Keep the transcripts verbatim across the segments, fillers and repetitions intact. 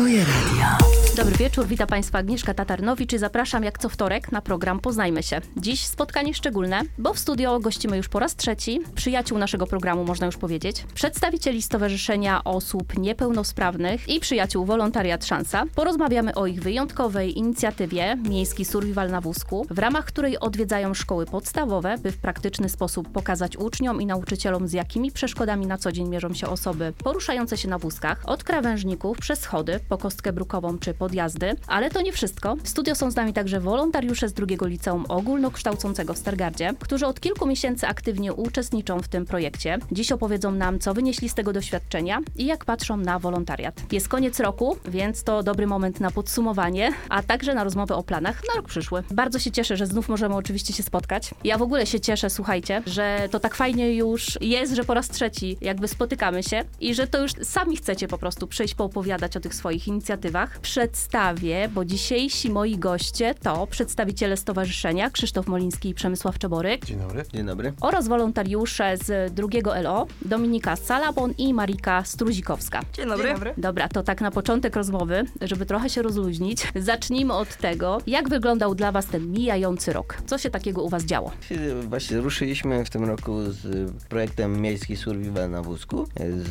Swoje radio. Dobry wieczór, witam Państwa Agnieszka Tatarnowicz i zapraszam jak co wtorek na program Poznajmy się. Dziś spotkanie szczególne, bo w studio gościmy już po raz trzeci przyjaciół naszego programu, można już powiedzieć, przedstawicieli Stowarzyszenia Osób Niepełnosprawnych i przyjaciół Wolontariat Szansa. Porozmawiamy o ich wyjątkowej inicjatywie Miejski Survival na wózku, w ramach której odwiedzają szkoły podstawowe, by w praktyczny sposób pokazać uczniom i nauczycielom, z jakimi przeszkodami na co dzień mierzą się osoby poruszające się na wózkach, od krawężników przez schody, po kostkę brukową czy podjazdy. Ale to nie wszystko. W studio są z nami także wolontariusze z drugiego liceum ogólnokształcącego w Stargardzie, którzy od kilku miesięcy aktywnie uczestniczą w tym projekcie. Dziś opowiedzą nam, co wynieśli z tego doświadczenia i jak patrzą na wolontariat. Jest koniec roku, więc to dobry moment na podsumowanie, a także na rozmowę o planach na rok przyszły. Bardzo się cieszę, że znów możemy oczywiście się spotkać. Ja w ogóle się cieszę, słuchajcie, że to tak fajnie już jest, że po raz trzeci jakby spotykamy się i że to już sami chcecie po prostu przyjść poopowiadać o tych swoich inicjatywach. Przedstawię, bo dzisiejsi moi goście to przedstawiciele stowarzyszenia Krzysztof Moliński i Przemysław Czeboryk. Dzień dobry. Dzień dobry. Oraz wolontariusze z drugiego L O, Dominika Salabon i Marika Struzikowska. Dzień dobry. Dzień dobry. Dobra, to tak na początek rozmowy, żeby trochę się rozluźnić, zacznijmy od tego, jak wyglądał dla Was ten mijający rok. Co się takiego u Was działo? Właśnie ruszyliśmy w tym roku z projektem Miejski Survival na wózku,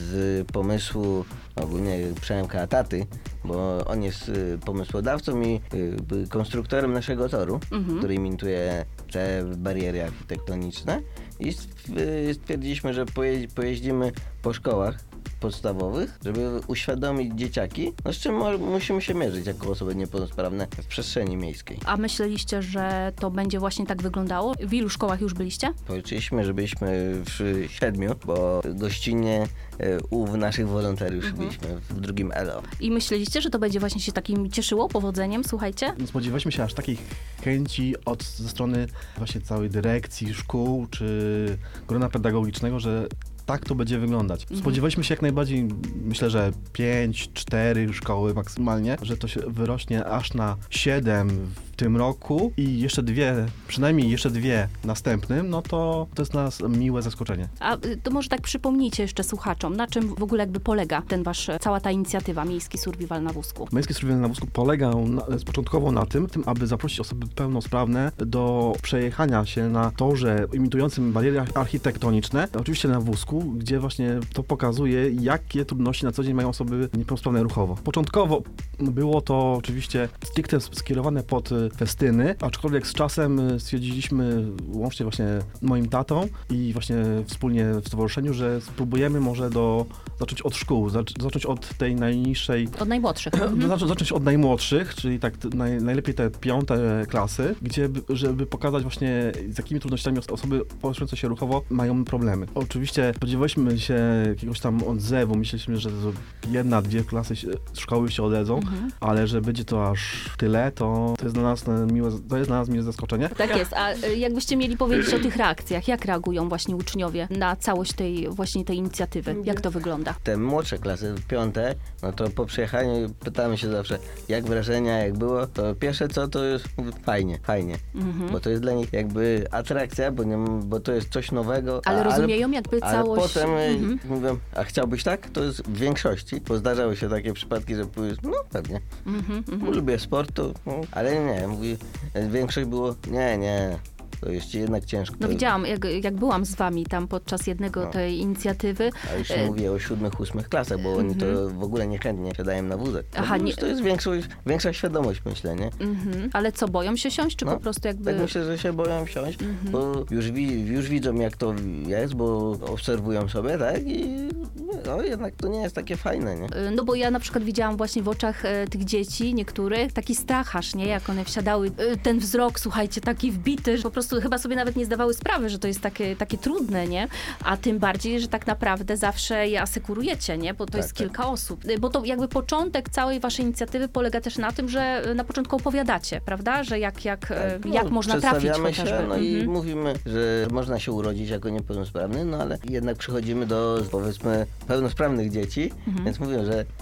z pomysłu ogólnie Przemka Taty, bo on jest pomysłodawcą i konstruktorem naszego toru, mhm. który imituje te bariery architektoniczne, i stwierdziliśmy, że pojeździmy po szkołach podstawowych, żeby uświadomić dzieciaki, no z czym musimy się mierzyć jako osoby niepełnosprawne w przestrzeni miejskiej. A myśleliście, że to będzie właśnie tak wyglądało? W ilu szkołach już byliście? Policzyliśmy, że byliśmy w siedmiu, bo gościnnie u naszych wolontariuszy mhm. byliśmy w drugim L O. I myśleliście, że to będzie właśnie się takim cieszyło, powodzeniem, słuchajcie? Spodziewaliśmy się aż takiej chęci od ze strony właśnie całej dyrekcji szkół czy grona pedagogicznego, że tak to będzie wyglądać. Spodziewaliśmy się jak najbardziej, myślę, że pięć, cztery szkoły maksymalnie, że to się wyrośnie aż na siedem w tym roku i jeszcze dwie, przynajmniej jeszcze dwie następnym, no to to jest dla nas miłe zaskoczenie. A to może tak przypomnijcie jeszcze słuchaczom, na czym w ogóle jakby polega ten wasz, cała ta inicjatywa Miejski Survival na wózku? Miejski Survival na wózku polegał na, początkowo na tym, tym, aby zaprosić osoby pełnosprawne do przejechania się na torze imitującym bariery architektoniczne, oczywiście na wózku, gdzie właśnie to pokazuje, jakie trudności na co dzień mają osoby niepełnosprawne ruchowo. Początkowo było to oczywiście stricte skierowane pod festyny, aczkolwiek z czasem stwierdziliśmy, łącznie właśnie moim tatą i właśnie wspólnie w stowarzyszeniu, że spróbujemy może do, zacząć od szkół, zac- zacząć od tej najniższej... Od najmłodszych. Zacząć, zacząć od najmłodszych, czyli tak naj, najlepiej te piąte klasy, gdzie, żeby pokazać właśnie, z jakimi trudnościami osoby poruszające się ruchowo mają problemy. Oczywiście spodziewaliśmy się jakiegoś tam odzewu, myśleliśmy, że jedna, dwie klasy się, szkoły się odedzą, mhm. ale że będzie to aż tyle, to, to jest dla nas miłe, to jest dla nas miłe zaskoczenie. Tak jest, a jakbyście mieli powiedzieć o tych reakcjach, jak reagują właśnie uczniowie na całość tej właśnie tej inicjatywy? Jak to wygląda? Te młodsze klasy, piąte, no to po przyjechaniu pytamy się zawsze, jak wrażenia, jak było, to pierwsze co, to jest fajnie, fajnie, mhm. bo to jest dla nich jakby atrakcja, bo, nie, bo to jest coś nowego. Ale a, rozumieją ale, jakby ale całość... potem mhm. mówią, a chciałbyś tak? To jest w większości, bo zdarzały się takie przypadki, że powiesz, no pewnie, mhm, mhm. lubię sport, to, no, ale nie, mówi, większość było, nie, nie. To jest jednak ciężko. No widziałam, jak, jak byłam z wami tam podczas jednego no. tej inicjatywy. A już nie e... mówię o siódmych, ósmych klasach, bo mm-hmm. oni to w ogóle niechętnie siadają na wózek. No Aha, nie... To jest większość, większa świadomość, myślę, nie? Mm-hmm. Ale co, boją się siąść, czy no, po prostu jakby... Tak myślę, że się boją siąść, mm-hmm. bo już, wi- już widzą, jak to jest, bo obserwują sobie, tak? I no, jednak to nie jest takie fajne, nie? No bo ja na przykład widziałam właśnie w oczach e, tych dzieci, niektórych, taki strach aż, nie? Jak one wsiadały. E, ten wzrok, słuchajcie, taki wbity, że po prostu chyba sobie nawet nie zdawały sprawy, że to jest takie, takie trudne, nie? A tym bardziej, że tak naprawdę zawsze je asekurujecie, nie? Bo to tak, jest tak. kilka osób. Bo to jakby początek całej waszej inicjatywy polega też na tym, że na początku opowiadacie, prawda? Że jak, jak, tak, no, jak można trafić chociażby. Się, no mhm. i mówimy, że można się urodzić jako niepełnosprawny, no ale jednak przychodzimy do, powiedzmy, pełnosprawnych dzieci, mhm. więc mówię, że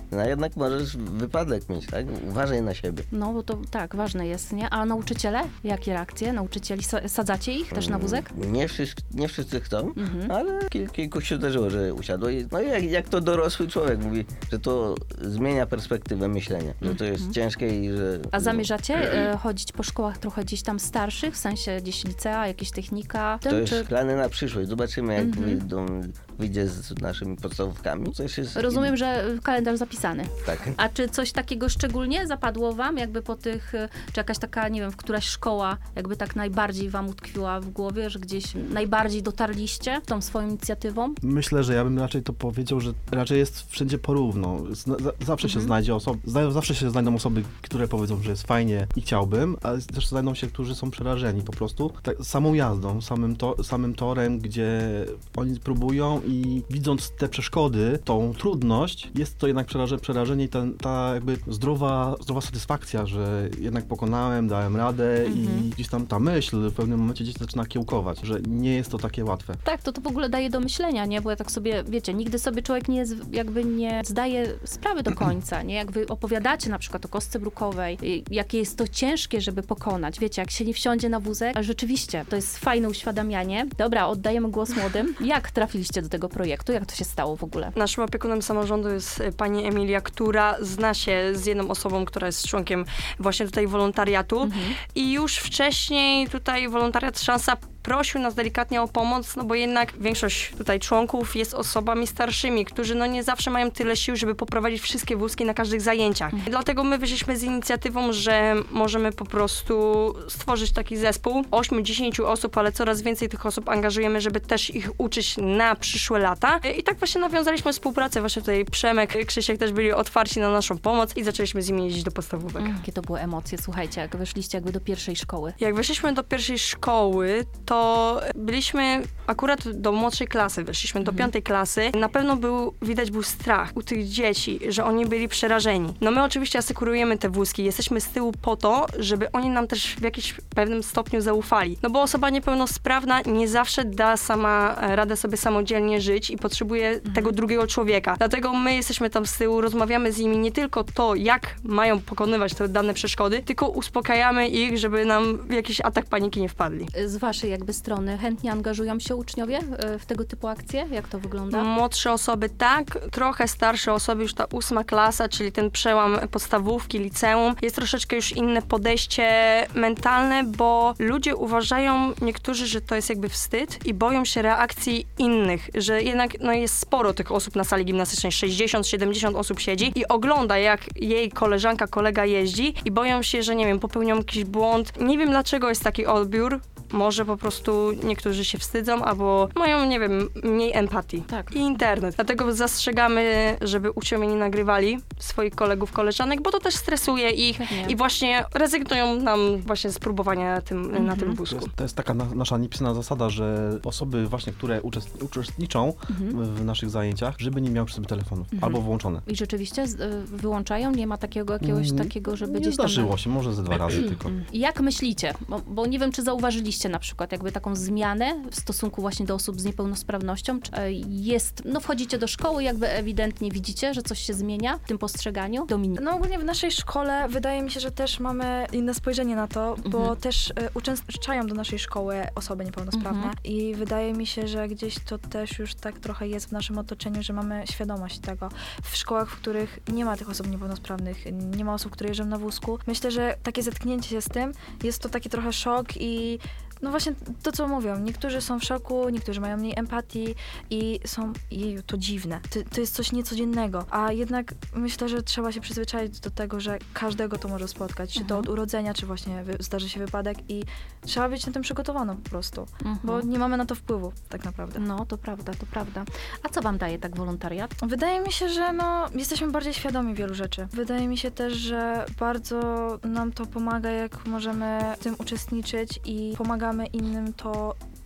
no jednak możesz wypadek mieć, tak? Uważaj na siebie. No, bo to tak, ważne jest, nie? A nauczyciele? Jakie reakcje? Nauczycieli, sadzacie ich też na wózek? Nie wszyscy, nie wszyscy chcą, Mhm. ale kil, kilku się zdarzyło, że usiadło. I, no i jak, jak to dorosły człowiek mówi, że to zmienia perspektywę myślenia, że to jest ciężkie i że... A zamierzacie e, chodzić po szkołach trochę gdzieś tam starszych, w sensie gdzieś licea, jakieś technika? To Tym, jest czy... plany na przyszłość. Zobaczymy, jak Mhm. wyjdą, wyjdzie z naszymi podstawówkami. Coś jest... Rozumiem, że kalendarz zapisany. Tak. A czy coś takiego szczególnie zapadło wam, jakby po tych, e, czy jakaś taka, nie wiem, któraś szkoła jakby tak najbardziej wam utkwiła w głowie, że gdzieś najbardziej dotarliście tą swoją inicjatywą? Myślę, że ja bym raczej to powiedział, że raczej jest wszędzie porówno. Zna, za, zawsze się znajdzie osoby, zna, zawsze się znajdą osoby, które powiedzą, że jest fajnie i chciałbym, ale też znajdą się, którzy są przerażeni po prostu tak, samą jazdą, samym, to, samym torem, gdzie oni próbują i widząc te przeszkody, tą trudność, jest to jednak przeraże, przerażenie i ta, ta jakby zdrowa, zdrowa satysfakcja, że jednak pokonałem, dałem radę Mhm. i gdzieś tam ta myśl w pewnym momencie gdzieś zaczyna kiełkować, że nie jest to takie łatwe. Tak, to to w ogóle daje do myślenia, nie? Bo ja tak sobie, wiecie, nigdy sobie człowiek nie, z- jakby nie zdaje sprawy do końca, nie? Jak wy opowiadacie na przykład o kostce brukowej, y, jakie jest to ciężkie, żeby pokonać. Wiecie, jak się nie wsiądzie na wózek, a rzeczywiście, to jest fajne uświadamianie. Dobra, oddajemy głos młodym. Jak trafiliście do tego projektu? Jak to się stało w ogóle? Naszym opiekunem samorządu jest y, pani Emilia, która zna się z jedną osobą, która jest członkiem właśnie tutaj wolontariatu. Mhm. I już wcześniej tutaj wolontariat Szansa prosił nas delikatnie o pomoc, no bo jednak większość tutaj członków jest osobami starszymi, którzy no nie zawsze mają tyle sił, żeby poprowadzić wszystkie wózki na każdych zajęciach. Mhm. Dlatego my wyszliśmy z inicjatywą, że możemy po prostu stworzyć taki zespół ośmiu dziesięciu osób, ale coraz więcej tych osób angażujemy, żeby też ich uczyć na przyszłe lata. I tak właśnie nawiązaliśmy współpracę. Właśnie tutaj Przemek, Krzysiek też byli otwarci na naszą pomoc i zaczęliśmy z nimi jeździć do podstawówek. Jakie to były emocje? Słuchajcie, jak wyszliście jakby do pierwszej szkoły. Jak weszliśmy do pierwszej szkoły, to byliśmy akurat do młodszej klasy, weszliśmy do piątej klasy. Na pewno był, widać był strach u tych dzieci, że oni byli przerażeni. No my oczywiście asekurujemy te wózki, jesteśmy z tyłu po to, żeby oni nam też w jakimś pewnym stopniu zaufali. No bo osoba niepełnosprawna nie zawsze da sama radę sobie samodzielnie żyć i potrzebuje Mhm. tego drugiego człowieka. Dlatego my jesteśmy tam z tyłu, rozmawiamy z nimi nie tylko to, jak mają pokonywać te dane przeszkody, tylko uspokajamy ich, żeby nam w jakiś atak paniki nie wpadli. Z waszej jakby strony chętnie angażują się uczniowie e, w tego typu akcje? Jak to wygląda? Młodsze osoby tak, trochę starsze osoby, już ta ósma klasa, czyli ten przełam podstawówki, liceum, jest troszeczkę już inne podejście mentalne, bo ludzie uważają niektórzy, że to jest jakby wstyd i boją się reakcji innych, że jednak no, jest sporo tych osób na sali gimnastycznej, sześćdziesiąt siedemdziesiąt osób siedzi i ogląda, jak jej koleżanka, kolega jeździ i boją się, że nie wiem, popełnią jakiś błąd. Nie wiem, dlaczego jest taki odbiór. Może po prostu niektórzy się wstydzą, albo mają, nie wiem, mniej empatii. Tak. I internet. Dlatego zastrzegamy, żeby uczniowie nie nagrywali swoich kolegów, koleżanek, bo to też stresuje ich Pewnie. i właśnie rezygnują nam właśnie z próbowania na tym, na tym To wózku. jest, to jest taka na, nasza niepisana zasada, że osoby właśnie, które uczest, uczestniczą w, w naszych zajęciach, żeby nie miały przy sobie telefonów albo włączone. I rzeczywiście z- y, wyłączają? Nie ma takiego jakiegoś Mm, takiego, żeby Nie gdzieś tam... zdarzyło się, może ze dwa razy tylko. Jak myślicie? Bo, bo nie wiem, czy zauważyliście na przykład jakby taką zmianę w stosunku właśnie do osób z niepełnosprawnością. Czy e, jest, no wchodzicie do szkoły, jakby ewidentnie widzicie, że coś się zmienia w tym postrzeganiu? Dominik. No ogólnie w naszej szkole wydaje mi się, że też mamy inne spojrzenie na to, bo Mhm. też y, uczęszczają do naszej szkoły osoby niepełnosprawne Mhm. i wydaje mi się, że gdzieś to też już tak trochę jest w naszym otoczeniu, że mamy świadomość tego. W szkołach, w których nie ma tych osób niepełnosprawnych, nie ma osób, które jeżdżą na wózku, myślę, że takie zetknięcie się z tym, jest to taki trochę szok i no właśnie to, co mówią, niektórzy są w szoku, niektórzy mają mniej empatii i są, jeju, to dziwne, to, to jest coś niecodziennego, a jednak myślę, że trzeba się przyzwyczaić do tego, że każdego to może spotkać, czy to Mhm. od urodzenia, czy właśnie wy, zdarzy się wypadek i trzeba być na tym przygotowaną po prostu, Mhm. bo nie mamy na to wpływu tak naprawdę. No, to prawda, to prawda. A co wam daje tak wolontariat? Wydaje mi się, że no, jesteśmy bardziej świadomi wielu rzeczy. Wydaje mi się też, że bardzo nam to pomaga, jak możemy w tym uczestniczyć i pomagamy innym, to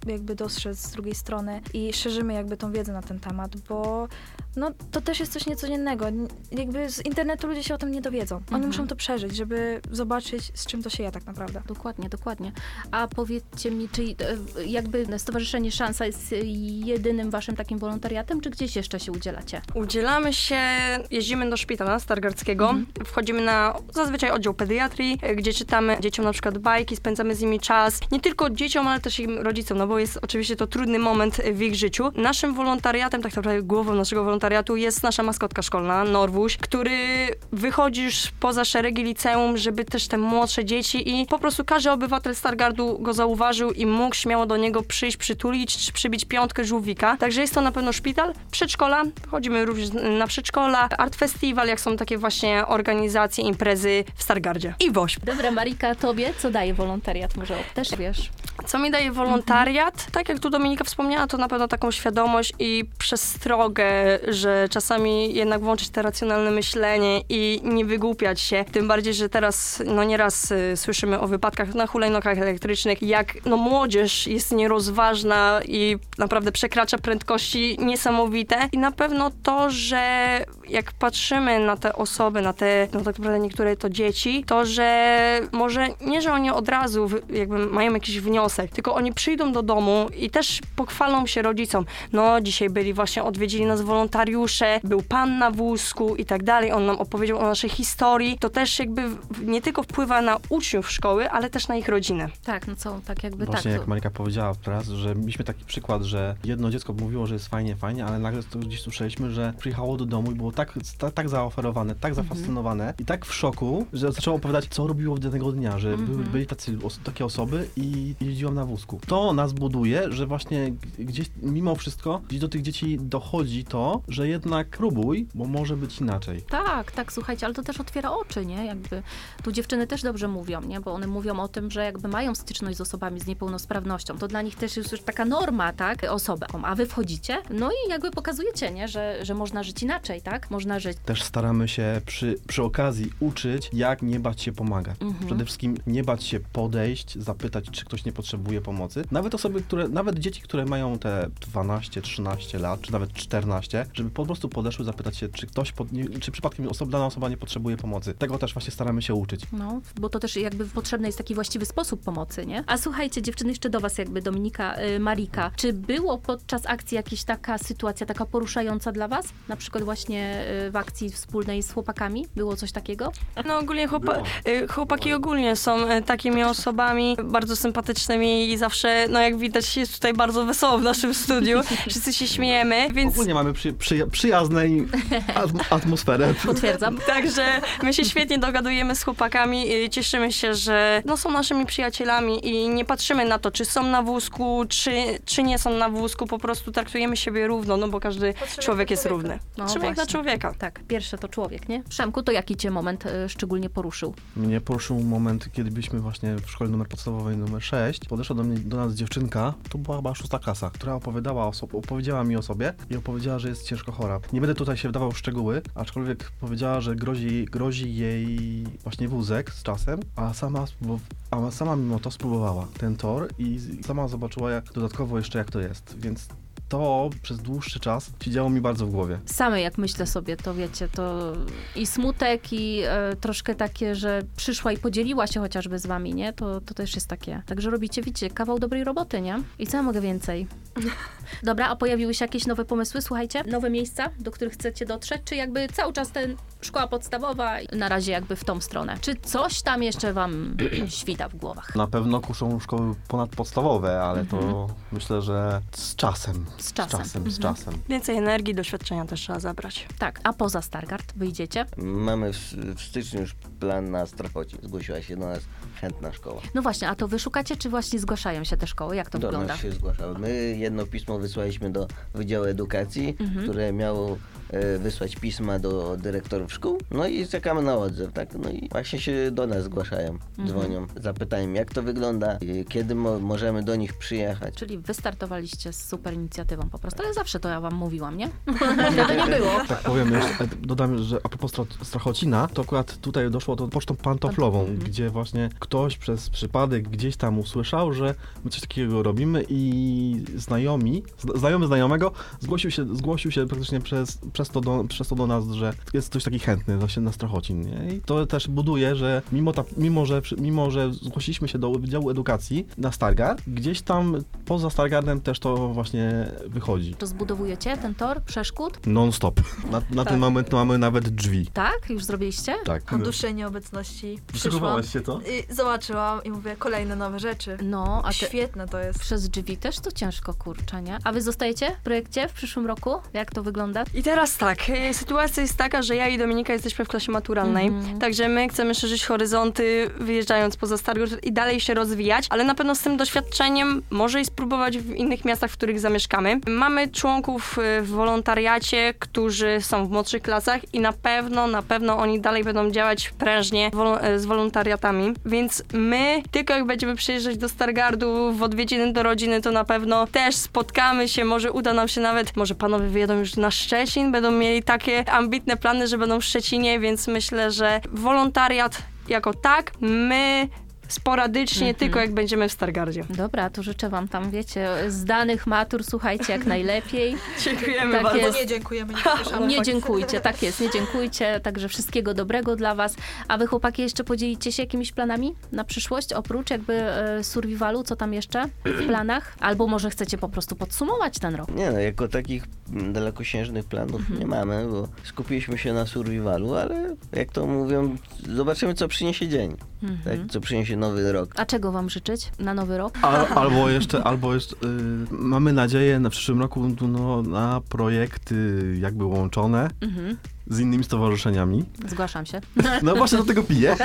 jakby dostrzec z drugiej strony i szerzymy jakby tą wiedzę na ten temat, bo no to też jest coś niecodziennego. Jakby z internetu ludzie się o tym nie dowiedzą. Oni Mhm. muszą to przeżyć, żeby zobaczyć, z czym to się je tak naprawdę. Dokładnie, dokładnie. A powiedzcie mi, czy e, jakby Stowarzyszenie Szansa jest jedynym waszym takim wolontariatem, czy gdzieś jeszcze się udzielacie? Udzielamy się, jeździmy do szpitala stargardzkiego, Mhm. wchodzimy na zazwyczaj oddział pediatrii, gdzie czytamy dzieciom na przykład bajki, spędzamy z nimi czas. Nie tylko dzieciom, ale też im rodzicom, no bo jest oczywiście to trudny moment w ich życiu. Naszym wolontariatem, tak naprawdę głową naszego wolontariatu jest nasza maskotka szkolna, Norwuś, który wychodzisz poza szeregi liceum, żeby też te młodsze dzieci i po prostu każdy obywatel Stargardu go zauważył i mógł śmiało do niego przyjść, przytulić, czy przybić piątkę żółwika. Także jest to na pewno szpital, przedszkola, chodzimy również na przedszkola, art festiwal, jak są takie właśnie organizacje, imprezy w Stargardzie. I WOŚP. Dobra, Marika, tobie co daje wolontariat? Może też wiesz? Co mi daje wolontariat? Tak jak tu Dominika wspomniała, to na pewno taką świadomość i przestrogę, że czasami jednak włączyć te racjonalne myślenie i nie wygłupiać się. Tym bardziej, że teraz no nieraz y, słyszymy o wypadkach na hulajnogach elektrycznych, jak no młodzież jest nierozważna i naprawdę przekracza prędkości niesamowite. I na pewno to, że jak patrzymy na te osoby, na te, no tak naprawdę niektóre to dzieci, to, że może nie, że oni od razu jakby mają jakiś wniosek, tylko oni przyjdą do domu i też pochwalą się rodzicom. No, dzisiaj byli właśnie, odwiedzili nas wolontariusze, był pan na wózku i tak dalej, on nam opowiedział o naszej historii. To też jakby nie tylko wpływa na uczniów szkoły, ale też na ich rodzinę. Tak, no co, tak jakby Właśnie tak. jak Marika powiedziała teraz, że mieliśmy taki przykład, że jedno dziecko mówiło, że jest fajnie, fajnie, ale nagle to gdzieś słyszeliśmy, że przyjechało do domu i było tak, tak, tak zaoferowane, tak zafascynowane mm-hmm. i tak w szoku, że zaczęło opowiadać, co robiło danego dnia, że mm-hmm. były, byli tacy, os, takie osoby i jeździłam na wózku. To nas buduje, że właśnie gdzieś mimo wszystko gdzieś do tych dzieci dochodzi to, że jednak próbuj, bo może być inaczej. Tak, tak, słuchajcie, ale to też otwiera oczy, nie? Jakby tu dziewczyny też dobrze mówią, nie? Bo one mówią o tym, że jakby mają styczność z osobami z niepełnosprawnością. To dla nich też jest już taka norma, tak? Osobę. A wy wchodzicie, no i jakby pokazujecie, nie? Że, że można żyć inaczej, tak? Można żyć. Też staramy się przy, przy okazji uczyć, jak nie bać się pomagać. Mhm. Przede wszystkim nie bać się podejść, zapytać, czy ktoś nie potrzebuje pomocy. Nawet osoby, które, nawet dzieci, które mają te dwanaście, trzynaście lat, czy nawet czternaście, żeby po prostu podeszły, zapytać się, czy ktoś, pod, nie, czy przypadkiem osoba, dana osoba nie potrzebuje pomocy. Tego też właśnie staramy się uczyć. No, bo to też jakby potrzebny jest taki właściwy sposób pomocy, nie? A słuchajcie, dziewczyny, jeszcze do was jakby Dominika, y, Marika, czy było podczas akcji jakaś taka sytuacja, taka poruszająca dla was? Na przykład właśnie y, w akcji wspólnej z chłopakami? Było coś takiego? No ogólnie chłopa- y, chłopaki ogólnie są y, takimi osobami bardzo sympatycznymi i zawsze, no jak widać, jest tutaj bardzo wesoło w naszym studiu. Wszyscy się śmiejemy, więc... Ogólnie mamy przy, przy, przyjaznej atm- atmosferę. Potwierdzam. Także my się świetnie dogadujemy z chłopakami i cieszymy się, że no, są naszymi przyjacielami i nie patrzymy na to, czy są na wózku, czy, czy nie są na wózku, po prostu traktujemy siebie równo, no bo każdy człowiek jest równy. No, Człowiek właśnie. na człowieka. Tak, pierwsze to człowiek, nie? Przemku, to jaki cię moment y, szczególnie poruszył? Mnie poruszył moment, kiedy byliśmy właśnie w szkole numer podstawowej numer sześć. Podeszła do mnie, do nas dziewczynka, to była chyba szósta klasa, która opowiadała o sobie, opowiedziała mi o sobie i opowiedziała, że jest ciężko chora. Nie będę tutaj się wdawał w szczegóły, aczkolwiek powiedziała, że grozi, grozi jej właśnie wózek z czasem, a sama, a sama mimo to spróbowała ten tor i sama zobaczyła jak, dodatkowo jeszcze jak to jest, więc to przez dłuższy czas siedziało mi bardzo w głowie. Same jak myślę sobie, to wiecie, to i smutek i e, troszkę takie, że przyszła i podzieliła się chociażby z wami, nie? To, to też jest takie. Także robicie, widzicie, kawał dobrej roboty, nie? I co ja mogę więcej? Dobra, a pojawiły się jakieś nowe pomysły, słuchajcie? Nowe miejsca, do których chcecie dotrzeć? Czy jakby cały czas ten szkoła podstawowa na razie jakby w tą stronę? Czy coś tam jeszcze wam świta w głowach? Na pewno kuszą szkoły ponadpodstawowe, ale Mhm. to myślę, że z czasem. Z czasem. Z czasem, Mhm. z czasem. Więcej energii, doświadczenia też trzeba zabrać. Tak, a poza Stargard wyjdziecie? Mamy w, w styczniu już plan na Strafoci. Zgłosiła się do nas chętna szkoła. No właśnie, a to wy szukacie, czy właśnie zgłaszają się te szkoły? Jak to Do wygląda? nas się zgłaszały. My jedno pismo wysłaliśmy do Wydziału Edukacji, Mhm. które miało e, wysłać pisma do dyrektorów szkół, no i czekamy na odzew, tak? No i właśnie się do nas zgłaszają, Mhm. dzwonią, zapytają jak to wygląda, e, kiedy mo- możemy do nich przyjechać. Czyli wystartowaliście z super inicjatywą po prostu, ale zawsze to ja wam mówiłam, nie? Tego nie było. Tak powiem jeszcze, dodam, że a propos Stra- Strachocina, to akurat tutaj doszło to pocztą pantoflową, Mhm. gdzie właśnie ktoś przez przypadek gdzieś tam usłyszał, że my coś takiego robimy i znajomi, zna- znajomy znajomego zgłosił się, zgłosił się praktycznie przez, przez, to do, przez to do nas, że jest ktoś taki chętny właśnie na Strachocin, nie? I to też buduje, że mimo, ta, mimo, że mimo, że zgłosiliśmy się do Wydziału Edukacji na Stargard, gdzieś tam poza Stargardem też to właśnie wychodzi. To zbudowujecie ten tor przeszkód? Non-stop. Na, na ten moment mamy nawet drzwi. Tak? Już zrobiliście? Tak. Po dłuższej nieobecności przyszłam Szykowałaś się to? i zobaczyłam i mówię, kolejne nowe rzeczy. No, a ty Świetne to jest. przez drzwi też to ciężko, kurczę, nie? A wy zostajecie w projekcie w przyszłym roku? Jak to wygląda? I teraz tak, e, sytuacja jest taka, że ja i Dominika jesteśmy w klasie maturalnej, Mhm. także my chcemy szerzyć horyzonty, wyjeżdżając poza Stargard i dalej się rozwijać, ale na pewno z tym doświadczeniem może i spróbować w innych miastach, w których zamieszkamy. Mamy członków e, w wolontariacie, którzy są w młodszych klasach i na pewno, na pewno oni dalej będą działać prężnie wol- e, z wolontariatami, więc my tylko jak będziemy przyjeżdżać do Stargardu w odwiedziny do rodziny, to na pewno też spotkamy się, może uda nam się nawet, może panowie wyjedą już na Szczecin, będą mieli takie ambitne plany, że będą w Szczecinie, więc myślę, że wolontariat jako tak, my sporadycznie, Mhm. tylko jak będziemy w Stargardzie. Dobra, to życzę wam tam, wiecie, zdanych matur, słuchajcie, jak najlepiej. Dziękujemy Tak bardzo. jest. Nie dziękujemy, nie zapraszamy. Nie dziękujcie, tak jest, nie dziękujcie, także wszystkiego dobrego dla was. A wy chłopaki jeszcze podzielicie się jakimiś planami na przyszłość, oprócz jakby e, survivalu, co tam jeszcze w planach? Albo może chcecie po prostu podsumować ten rok? Nie no, jako takich mm, dalekosiężnych planów Mhm. nie mamy, bo skupiliśmy się na survivalu, ale jak to mówią, zobaczymy co przyniesie dzień, Mhm. tak? Co przyniesie nowy rok. A czego wam życzyć na nowy rok? Al, albo jeszcze, albo jeszcze y, mamy nadzieję na przyszłym roku no, na projekty jakby łączone Mhm. z innymi stowarzyszeniami. Zgłaszam się. No właśnie do tego piję.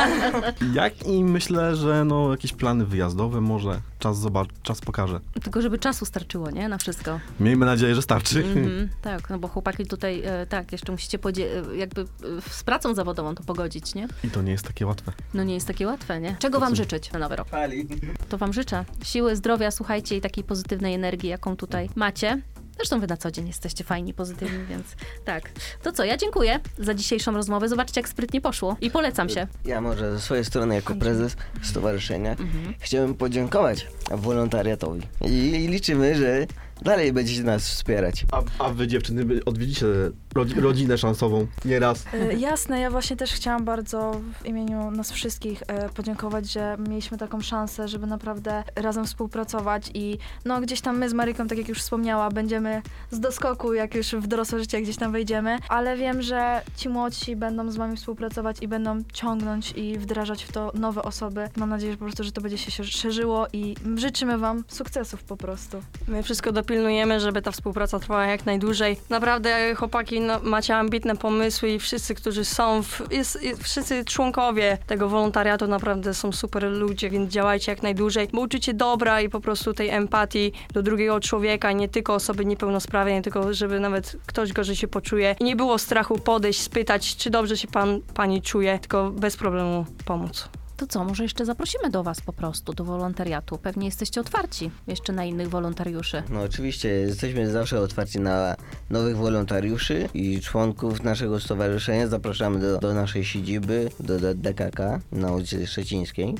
Jak i myślę, że no jakieś plany wyjazdowe może czas zobacz, czas pokaże. Tylko żeby czasu starczyło, nie? Na wszystko. Miejmy nadzieję, że starczy. Mhm, tak, no bo chłopaki tutaj, e, tak, jeszcze musicie podzie- e, jakby e, z pracą zawodową to pogodzić, nie? I to nie jest takie łatwe. No nie jest takie łatwe, nie? Czego wam życzyć na nowy rok? Pali. To wam życzę siły, zdrowia, słuchajcie, i takiej pozytywnej energii, jaką tutaj macie. Zresztą wy na co dzień jesteście fajni, pozytywni, więc tak. To co, ja dziękuję za dzisiejszą rozmowę. Zobaczcie, jak sprytnie poszło i polecam się. Ja może ze swojej strony jako prezes stowarzyszenia Mhm. chciałbym podziękować wolontariatowi i, i liczymy, że dalej będziecie nas wspierać. A, a wy dziewczyny wy odwiedzicie rodzi- rodzinę szansową nieraz. E, Jasne, ja właśnie też chciałam bardzo w imieniu nas wszystkich e, podziękować, że mieliśmy taką szansę, żeby naprawdę razem współpracować i no gdzieś tam my z Maryką, tak jak już wspomniała, będziemy z doskoku, jak już w dorosłe życie gdzieś tam wejdziemy, ale wiem, że ci młodsi będą z wami współpracować i będą ciągnąć i wdrażać w to nowe osoby. Mam nadzieję, że po prostu, że to będzie się szerzyło i życzymy wam sukcesów po prostu. My wszystko dopilnujemy, żeby ta współpraca trwała jak najdłużej. Naprawdę chłopaki, no, macie ambitne pomysły i wszyscy, którzy są, w, jest, jest, wszyscy członkowie tego wolontariatu naprawdę są super ludzie, więc działajcie jak najdłużej, bo uczycie dobra i po prostu tej empatii do drugiego człowieka, nie tylko osoby niepełnosprawnej, nie tylko, żeby nawet ktoś gorzej się poczuje. I nie było strachu podejść, spytać, czy dobrze się pan, pani czuje, tylko bez problemu pomóc. To co, może jeszcze zaprosimy do was po prostu, do wolontariatu. Pewnie jesteście otwarci jeszcze na innych wolontariuszy. No oczywiście, jesteśmy zawsze otwarci na nowych wolontariuszy i członków naszego stowarzyszenia. Zapraszamy do, do naszej siedziby, do, do D K K na ulicy Szczecińskiej.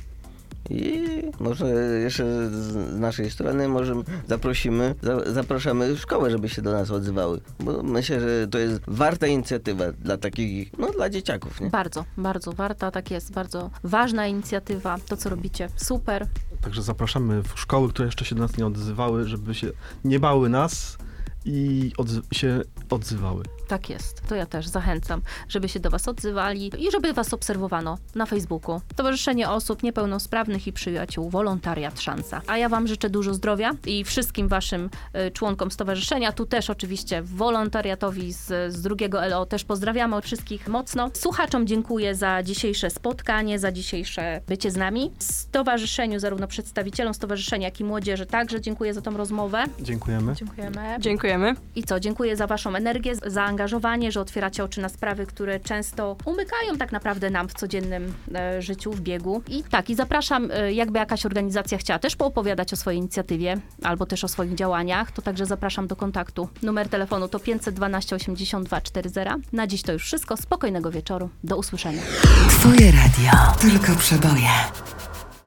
I może jeszcze z naszej strony może zaprosimy, za, zapraszamy szkołę, żeby się do nas odzywały, bo myślę, że to jest warta inicjatywa dla takich, no dla dzieciaków, nie? Bardzo, bardzo warta, tak jest, bardzo ważna inicjatywa, to co robicie, super. Także zapraszamy w szkoły, które jeszcze się do nas nie odzywały, żeby się nie bały nas i odzy- się odzywały. Tak jest, to ja też zachęcam, żeby się do was odzywali i żeby was obserwowano na Facebooku. Stowarzyszenie Osób Niepełnosprawnych i Przyjaciół Wolontariat Szansa. A ja wam życzę dużo zdrowia i wszystkim waszym y, członkom stowarzyszenia, tu też oczywiście wolontariatowi z, z drugiego L O też pozdrawiamy od wszystkich mocno. Słuchaczom dziękuję za dzisiejsze spotkanie, za dzisiejsze bycie z nami. Stowarzyszeniu, zarówno przedstawicielom stowarzyszenia, jak i młodzieży także dziękuję za tą rozmowę. Dziękujemy. Dziękujemy. Dziękujemy. I co, dziękuję za waszą energię. energię, zaangażowanie, że otwieracie oczy na sprawy, które często umykają tak naprawdę nam w codziennym e, życiu, w biegu. I tak, i zapraszam, e, jakby jakaś organizacja chciała też poopowiadać o swojej inicjatywie, albo też o swoich działaniach, to także zapraszam do kontaktu. Numer telefonu to pięćset dwanaście osiemdziesiąt dwa czterdzieści. Na dziś to już wszystko. Spokojnego wieczoru. Do usłyszenia. Twoje radio. Tylko przeboje.